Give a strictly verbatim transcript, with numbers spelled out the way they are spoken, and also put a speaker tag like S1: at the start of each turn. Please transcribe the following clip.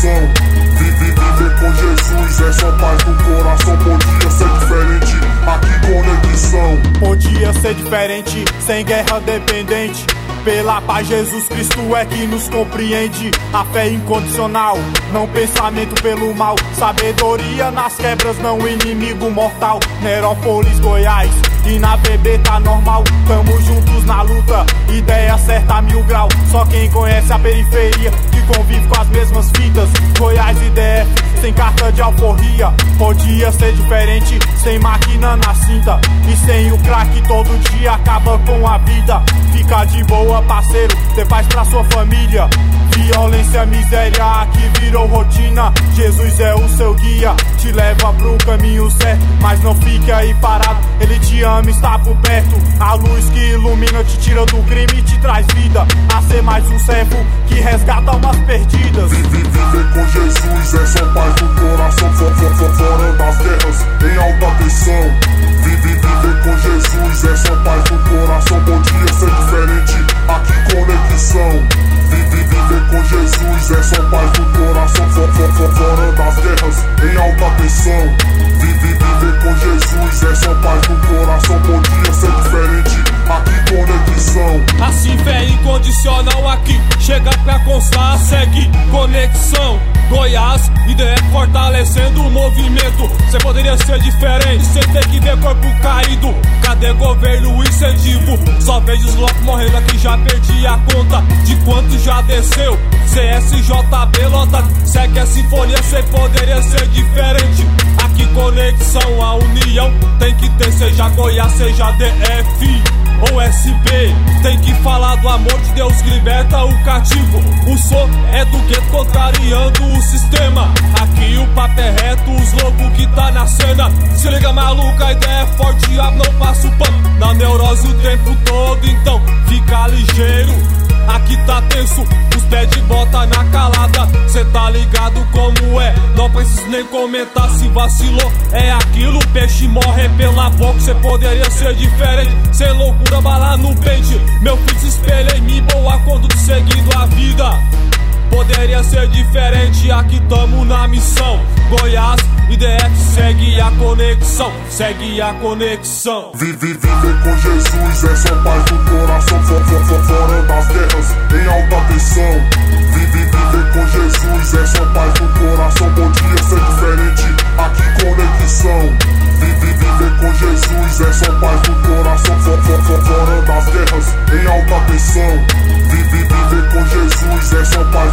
S1: tensão. Vive, viver com Jesus é só paz no coração. Podia ser diferente, aqui conexão.
S2: Podia ser diferente, sem guerra dependente. Pela paz Jesus Cristo é que nos compreende. A fé incondicional, não pensamento pelo mal. Sabedoria nas quebras, não inimigo mortal. Nerópolis, Goiás, e na B B tá normal. Tamo juntos na luta, ideia certa mil grau. Só quem conhece a periferia, que convive com as mesmas fitas. Goiás e D F, sem carta de alforria. Podia ser diferente, sem máquina na cinta. E sem o crack todo dia acaba com a vida. Fica de boa, parceiro, ter paz pra sua família. Violência, miséria, aqui virou rotina. Jesus é o seu guia, te leva pro caminho certo. Mas não fique aí parado, ele te ama, está por perto. A luz que ilumina, te tira do crime e te traz vida. A ser mais um servo que resgata almas perdidas.
S1: Vive, viver com Jesus é só paz no coração. For, for, for, fora das guerras, em alta tensão. Vive, viver com Jesus é só paz no coração. Podia ser diferente, aqui conexão. Vive, viver com Jesus é só paz no coração. For, for, for, fora das guerras, em alta tensão. Vive, viver com Jesus é só paz no coração. Podia ser diferente, aqui conexão.
S3: Assim fé incondicional aqui, chega pra constar, segue conexão. Goiás e D F fortalecendo o movimento. Cê poderia ser diferente, cê tem que ver corpo caído. Cadê governo incentivo? Só vejo os loucos morrendo aqui, já perdi a conta de quanto já desceu. C S J B lota, segue a sinfonia, cê poderia ser diferente. Aqui conexão, a união tem que ter, seja Goiás, seja D F ou S B. Tem que falar do amor de Deus que liberta o cativo. O som é do gueto contrariando o sistema. Aqui o papo é reto, os loucos que tá na cena. Se liga maluca, a ideia é forte, diabo não passa o pano. Na neurose o tempo todo, então fica ligeiro. Aqui tá tenso, os pés de bota na calada. Cê tá ligado como é, não preciso nem comentar. Se vacilou, é aquilo, o peixe morre pela boca. Cê poderia ser diferente, sem loucura, bala no pente. Meu filho se espelha em mim, boa conduta seguindo a vida. Poderia ser diferente, aqui tamo na missão. Goiás e D F segue a conexão, segue a conexão.
S1: Vive, viver com Jesus é só paz no coração. For, for, for, fora das guerras, em alta tensão. Vive, viver com Jesus é só paz no coração. Podia ser diferente, aqui conexão. Vive, viver com Jesus é só paz no coração. For, for, for, fora das guerras, em alta tensão. Vive, viver com Jesus é só paz